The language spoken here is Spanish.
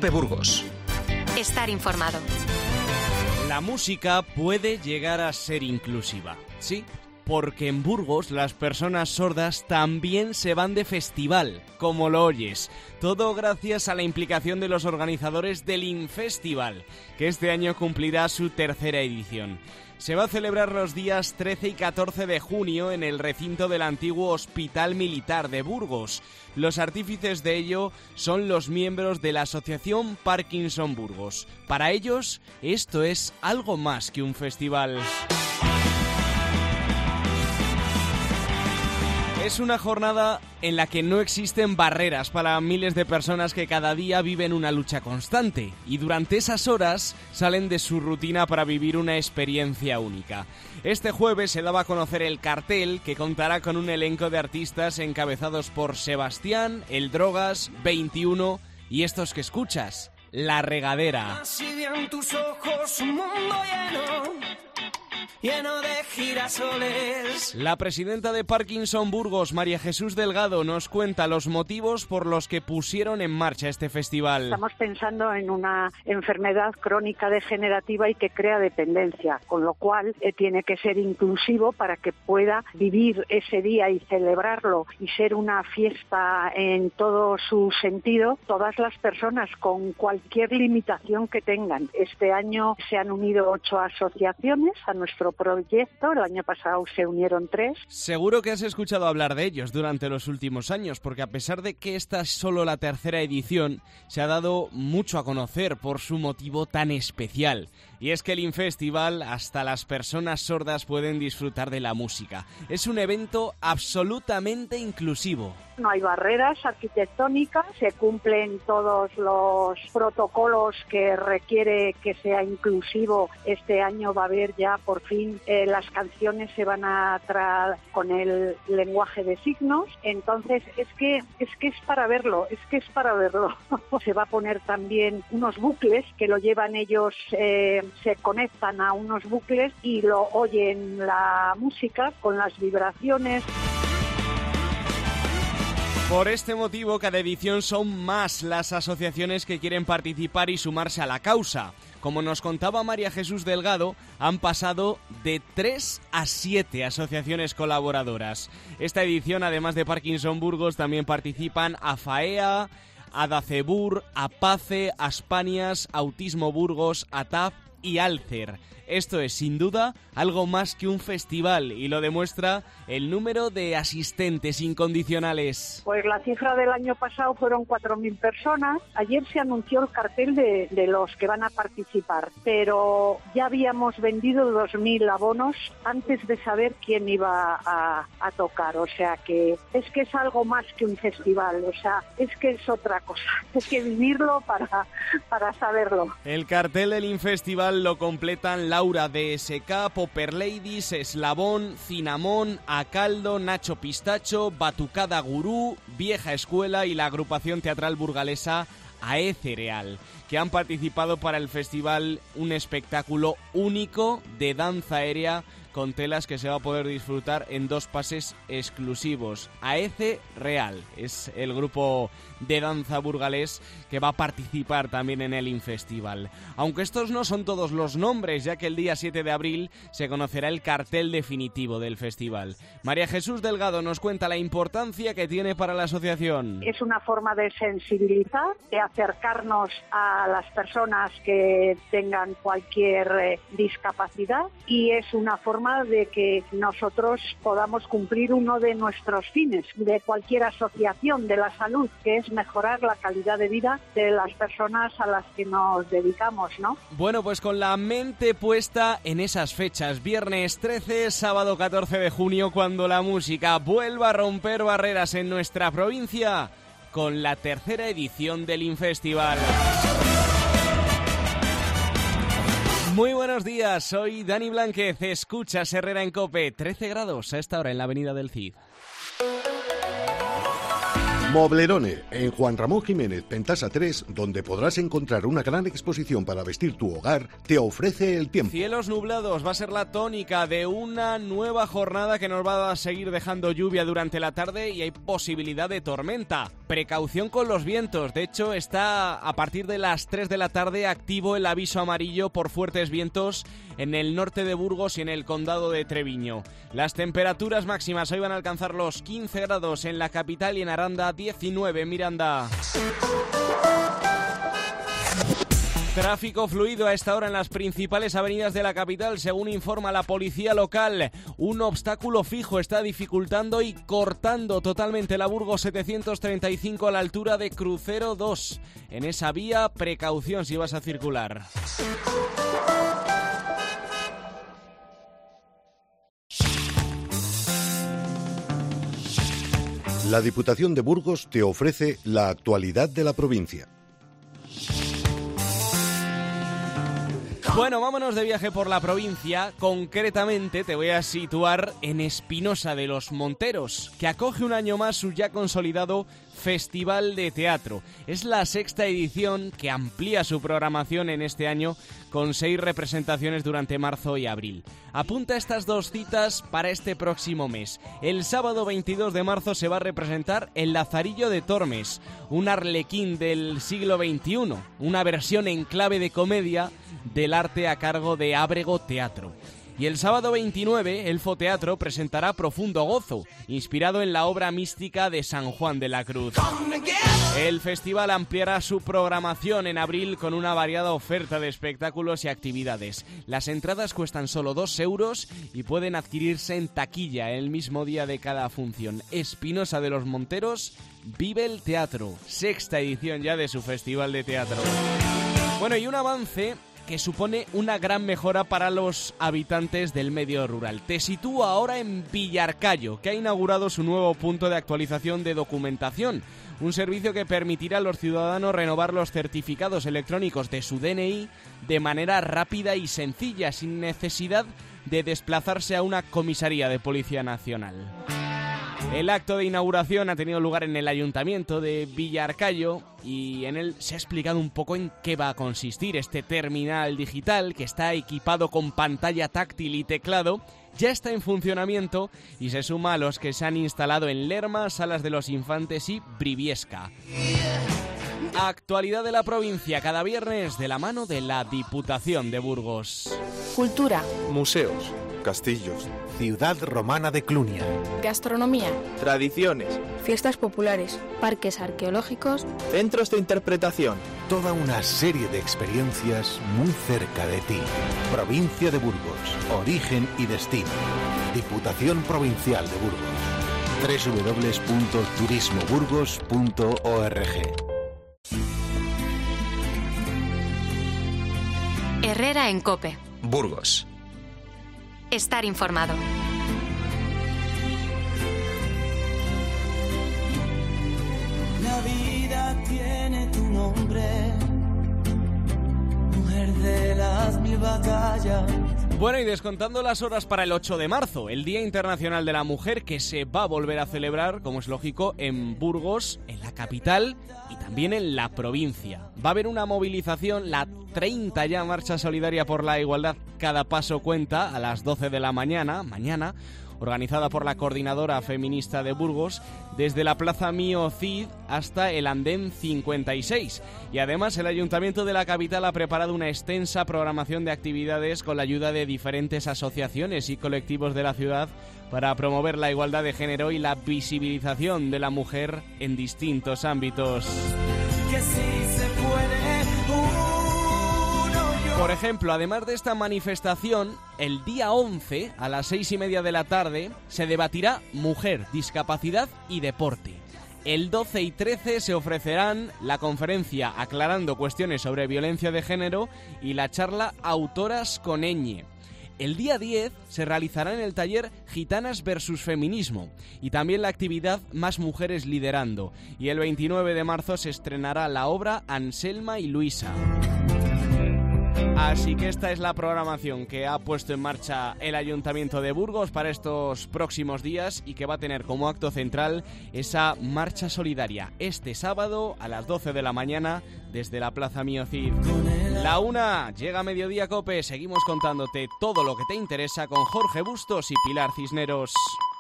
Cope Burgos. Estar informado. La música puede llegar a ser inclusiva, sí, porque en Burgos las personas sordas también se van de festival, como lo oyes. Todo gracias a la implicación de los organizadores del Infestival, que este año cumplirá su tercera edición. Se va a celebrar los días 13 y 14 de junio en el recinto del antiguo Hospital Militar de Burgos. Los artífices de ello son los miembros de la Asociación Parkinson Burgos. Para ellos, esto es algo más que un festival. Es una jornada en la que no existen barreras para miles de personas que cada día viven una lucha constante y durante esas horas salen de su rutina para vivir una experiencia única. Este jueves se daba a conocer el cartel, que contará con un elenco de artistas encabezados por Sebastián, El Drogas, 21 y estos que escuchas, La Regadera. Así en tus ojos un mundo lleno de girasoles. La presidenta de Parkinson Burgos, María Jesús Delgado, nos cuenta los motivos por los que pusieron en marcha este festival. Estamos pensando en una enfermedad crónica degenerativa y que crea dependencia, con lo cual tiene que ser inclusivo para que pueda vivir ese día y celebrarlo y ser una fiesta en todo su sentido, todas las personas con cualquier limitación que tengan. Este año se han unido 8 asociaciones a nuestro proyecto. El año pasado se unieron 3. Seguro que has escuchado hablar de ellos durante los últimos años, porque a pesar de que esta es solo la tercera edición, se ha dado mucho a conocer por su motivo tan especial. Y es que el Infestival, hasta las personas sordas pueden disfrutar de la música. Es un evento absolutamente inclusivo. No hay barreras arquitectónicas, se cumplen todos los protocolos que requiere que sea inclusivo. Este año va a haber ya por fin las canciones se van a traer con el lenguaje de signos. Entonces es que es para verlo, Se va a poner también unos bucles que lo llevan ellos, se conectan a unos bucles y lo oyen la música con las vibraciones. Por este motivo, cada edición son más las asociaciones que quieren participar y sumarse a la causa. Como nos contaba María Jesús Delgado, han pasado de 3 a 7 asociaciones colaboradoras. Esta edición, además de Parkinson Burgos, también participan AFAEA, Adacebur, APACE, Aspanias, Autismo Burgos, ATAP y Alcer. Esto es, sin duda, algo más que un festival y lo demuestra el número de asistentes incondicionales. Pues la cifra del año pasado fueron 4.000 personas. Ayer se anunció el cartel de los que van a participar, pero ya habíamos vendido 2.000 abonos antes de saber quién iba a tocar. O sea que es algo más que un festival, o sea, es que es otra cosa. Es que vivirlo para saberlo. El cartel del Infestival lo completan Laura de SK, Popper Ladies, Eslabón, Cinamón, Acaldo, Nacho Pistacho, Batucada Gurú, Vieja Escuela y la agrupación teatral burgalesa AE Cereal, que han participado para el festival, un espectáculo único de danza aérea con telas que se va a poder disfrutar en 2 pases exclusivos. AECE Real es el grupo de danza burgalés que va a participar también en el Infestival. Aunque estos no son todos los nombres, ya que el día 7 de abril se conocerá el cartel definitivo del festival. María Jesús Delgado nos cuenta la importancia que tiene para la asociación. Es una forma de sensibilizar, de acercarnos a las personas que tengan cualquier discapacidad, y es una forma de que nosotros podamos cumplir uno de nuestros fines de cualquier asociación de la salud, que es mejorar la calidad de vida de las personas a las que nos dedicamos, ¿no? Bueno, pues con la mente puesta en esas fechas, viernes 13, sábado 14 de junio, cuando la música vuelva a romper barreras en nuestra provincia, con la tercera edición del Infestival. Muy buenos días, soy Dani Blánquez, escuchas Herrera en COPE, 13 grados a esta hora en la avenida del Cid. Moblerone, en Juan Ramón Jiménez, Pentasa 3, donde podrás encontrar una gran exposición para vestir tu hogar, te ofrece el tiempo. Cielos nublados va a ser la tónica de una nueva jornada que nos va a seguir dejando lluvia durante la tarde y hay posibilidad de tormenta. precaución con los vientos. De hecho, está a partir de las 3 de la tarde activo el aviso amarillo por fuertes vientos en el norte de Burgos y en el condado de Treviño. Las temperaturas máximas hoy van a alcanzar los 15 grados en la capital y en Aranda 19 en Miranda. Tráfico fluido a esta hora en las principales avenidas de la capital, según informa la policía local. Un obstáculo fijo está dificultando y cortando totalmente la Burgos 735 a la altura de Crucero 2. En esa vía, precaución si vas a circular. La Diputación de Burgos te ofrece la actualidad de la provincia. Bueno, vámonos de viaje por la provincia. Concretamente te voy a situar en Espinosa de los Monteros, que acoge un año más su ya consolidado Festival de Teatro. Es la 6ª edición que amplía su programación en este año con 6 representaciones durante marzo y abril. Apunta estas 2 citas para este próximo mes. El sábado 22 de marzo se va a representar El Lazarillo de Tormes, un arlequín del siglo XXI, una versión en clave de comedia del arte a cargo de Ábrego Teatro. Y el sábado 29, Elfo Teatro presentará Profundo Gozo, inspirado en la obra mística de San Juan de la Cruz. El festival ampliará su programación en abril con una variada oferta de espectáculos y actividades. Las entradas cuestan solo 2 euros y pueden adquirirse en taquilla el mismo día de cada función. Espinosa de los Monteros vive el teatro, 6ª edición ya de su Festival de Teatro. Bueno, y un avance que supone una gran mejora para los habitantes del medio rural. Te sitúo ahora en Villarcayo, que ha inaugurado su nuevo punto de actualización de documentación, un servicio que permitirá a los ciudadanos renovar los certificados electrónicos de su DNI de manera rápida y sencilla, sin necesidad de desplazarse a una comisaría de Policía Nacional. El acto de inauguración ha tenido lugar en el Ayuntamiento de Villarcayo y en él se ha explicado un poco en qué va a consistir este terminal digital que está equipado con pantalla táctil y teclado. Ya está en funcionamiento y se suma a los que se han instalado en Lerma, Salas de los Infantes y Briviesca. Actualidad de la provincia cada viernes de la mano de la Diputación de Burgos. Cultura. Museos. Castillos. Ciudad romana de Clunia. Gastronomía. Tradiciones. Fiestas populares. Parques arqueológicos. Centros de interpretación. Toda una serie de experiencias muy cerca de ti. Provincia de Burgos. Origen y destino. Diputación Provincial de Burgos. www.turismoburgos.org. Herrera en COPE. Burgos. Estar informado. La vida tiene tu nombre, mujer de las 1000 batallas. Bueno, y descontando las horas para el 8 de marzo, el Día Internacional de la Mujer, que se va a volver a celebrar, como es lógico, en Burgos, en la capital y también en la provincia. Va a haber una movilización, la 30 ya Marcha Solidaria por la Igualdad Cada Paso Cuenta, a las 12 de la mañana, organizada por la Coordinadora Feminista de Burgos, desde la Plaza Mío Cid hasta el Andén 56. Y además el Ayuntamiento de la capital ha preparado una extensa programación de actividades con la ayuda de diferentes asociaciones y colectivos de la ciudad para promover la igualdad de género y la visibilización de la mujer en distintos ámbitos. Que sí se puede. Por ejemplo, además de esta manifestación, el día 11, a las 6:30 de la tarde, se debatirá mujer, discapacidad y deporte. El 12 y 13 se ofrecerán la conferencia Aclarando cuestiones sobre violencia de género y la charla Autoras con ñ. El día 10 se realizará en el taller Gitanas versus Feminismo y también la actividad Más Mujeres Liderando. Y el 29 de marzo se estrenará la obra Anselma y Luisa. Así que esta es la programación que ha puesto en marcha el Ayuntamiento de Burgos para estos próximos días y que va a tener como acto central esa marcha solidaria este sábado a las 12 de la mañana desde la Plaza Mío Cid. La 1 llega a Mediodía Cope, seguimos contándote todo lo que te interesa con Jorge Bustos y Pilar Cisneros.